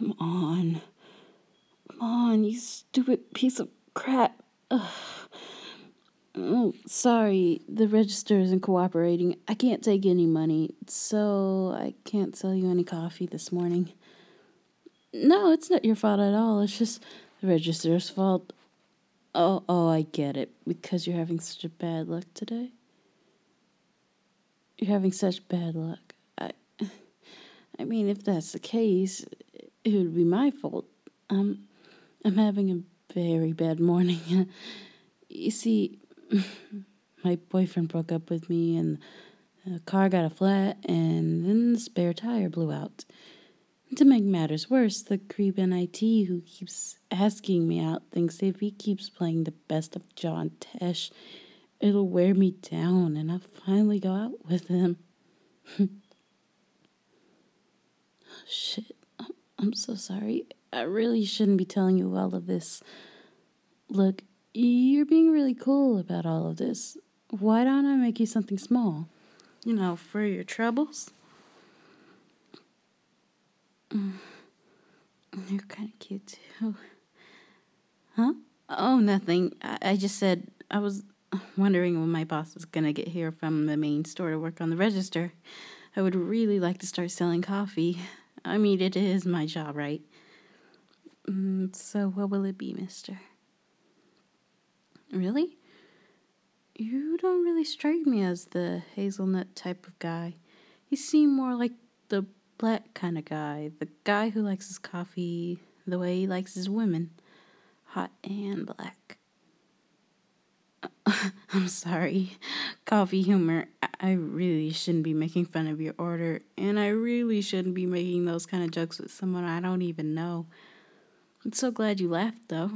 Come on. Come on, you stupid piece of crap. Ugh. Oh, sorry, the register isn't cooperating. I can't take any money, so I can't sell you any coffee this morning. No, it's not your fault at all. It's just the register's fault. Oh, I get it. Because you're having such a bad luck today. You're having such bad luck. I mean, if that's the case, it would be my fault. I'm having a very bad morning. You see, my boyfriend broke up with me, and the car got a flat, and then the spare tire blew out. And to make matters worse, the creep in IT who keeps asking me out thinks if he keeps playing the best of John Tesh, it'll wear me down, and I'll finally go out with him. Shit, I'm so sorry. I really shouldn't be telling you all of this. Look, you're being really cool about all of this. Why don't I make you something small? You know, for your troubles? You're kind of cute, too. Huh? Oh, nothing. I just said I was wondering when my boss is going to get here from the main store to work on the register. I would really like to start selling coffee. I mean, it is my job, right? So what will it be, mister? Really? You don't really strike me as the hazelnut type of guy. You seem more like the black kind of guy. The guy who likes his coffee the way he likes his women. Hot and black. I'm sorry. Coffee humor. I really shouldn't be making fun of your order. And I really shouldn't be making those kind of jokes with someone I don't even know. I'm so glad you laughed, though.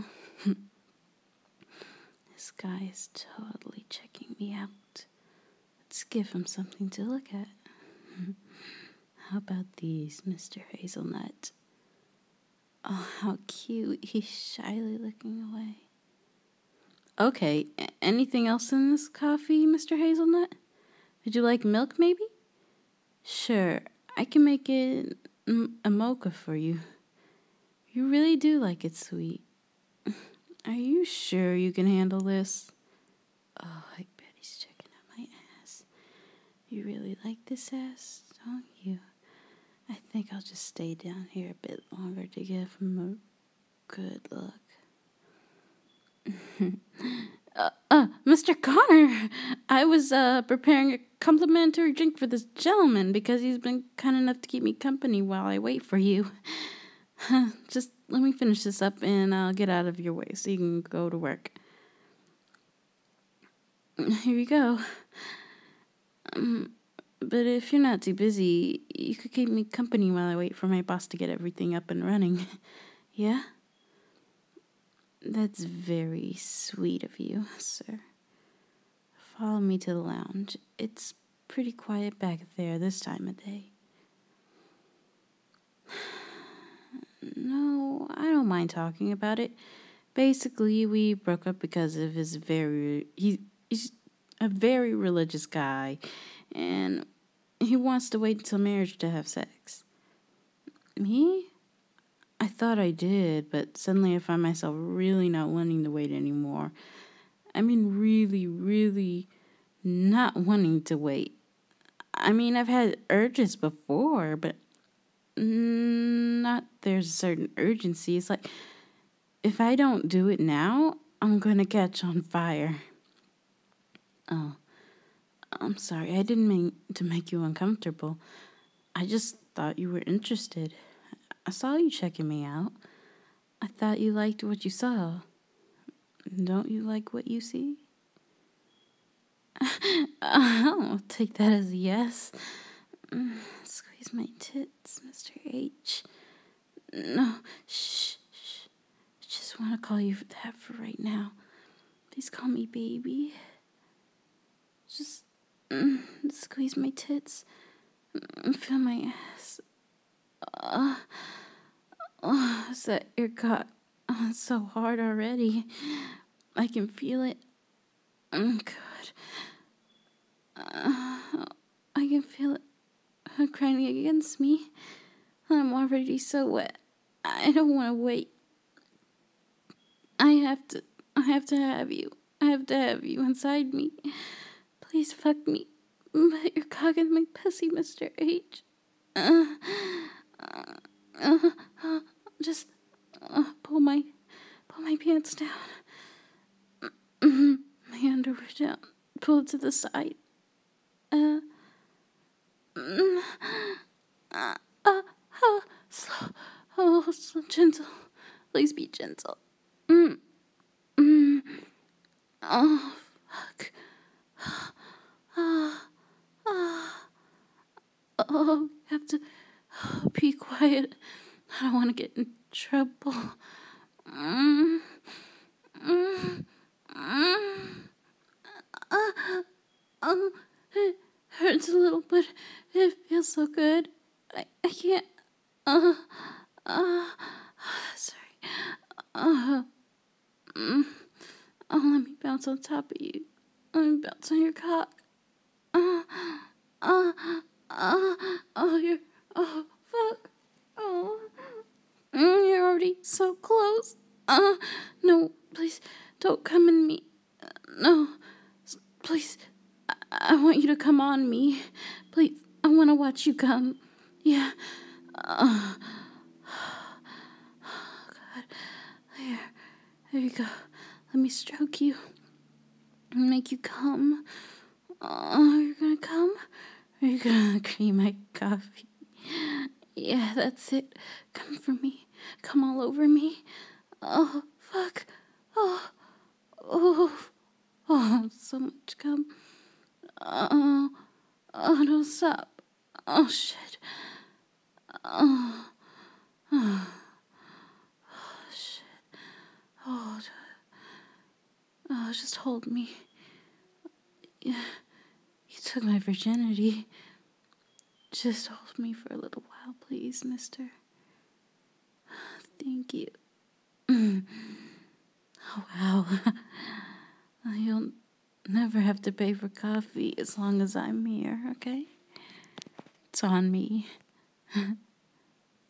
This guy is totally checking me out. Let's give him something to look at. How about these, Mr. Hazelnut? Oh, how cute. He's shyly looking away. Okay, anything else in this coffee, Mr. Hazelnut? Would you like milk, maybe? Sure, I can make it a mocha for you. You really do like it sweet. Are you sure you can handle this? Oh, I bet he's checking out my ass. You really like this ass, don't you? I think I'll just stay down here a bit longer to give him a good look. Mr. Connor, I was preparing a complimentary drink for this gentleman because he's been kind enough to keep me company while I wait for you. Just let me finish this up and I'll get out of your way so you can go to work. Here you go. But if you're not too busy, you could keep me company while I wait for my boss to get everything up and running. Yeah? That's very sweet of you, sir. Follow me to the lounge. It's pretty quiet back there this time of day. No, I don't mind talking about it. Basically, we broke up because of he's a very religious guy, and he wants to wait until marriage to have sex. Me? I thought I did, but suddenly I find myself really not wanting to wait anymore. I mean, really, really not wanting to wait. I mean, I've had urges before, but not there's a certain urgency. It's like, if I don't do it now, I'm going to catch on fire. Oh, I'm sorry. I didn't mean to make you uncomfortable. I just thought you were interested. I saw you checking me out. I thought you liked what you saw. Don't you like what you see? I'll take that as a yes. Squeeze my tits, Mr. H. No, shh. I just want to call you that for right now. Please call me baby. Just squeeze my tits. Feel my ass. Is that your cock? Oh, it's so hard already. I can feel it. God. I can feel it grinding against me. I'm already so wet. I don't want to wait. I have to have you. I have to have you inside me. Please fuck me. Put your cock in my pussy, Mr. H. Just pull my pants down. My underwear down. Pull it to the side. Slow. Oh, so gentle. Please be gentle. Oh, fuck. Oh, you have to be quiet. I don't want to get in trouble. It hurts a little, but it feels so good. I can't. Sorry. Let me bounce on top of you. Let me bounce on your cock. Fuck. You're already so close. No, please, don't come in me. No, please, I want you to come on me. Please, I want to watch you come. Yeah. God. There you go. Let me stroke you and make you come. You're gonna come? Or you're gonna cream my coffee? Yeah, that's it. Come for me. Come all over me. Oh, fuck. Oh, so much cum. Oh, don't stop. Oh, shit. Oh, shit. Oh, just hold me. Yeah, you took my virginity. Just hold me for a little while, please, mister. Thank you. Oh, wow. You'll never have to pay for coffee as long as I'm here, okay? It's on me.